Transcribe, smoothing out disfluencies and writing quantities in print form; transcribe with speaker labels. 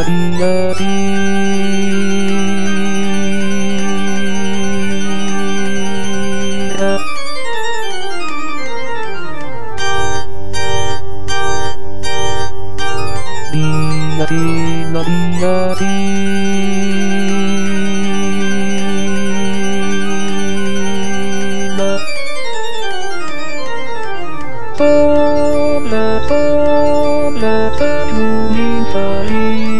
Speaker 1: リアリーリアリラリアリラトラトラタルリファリ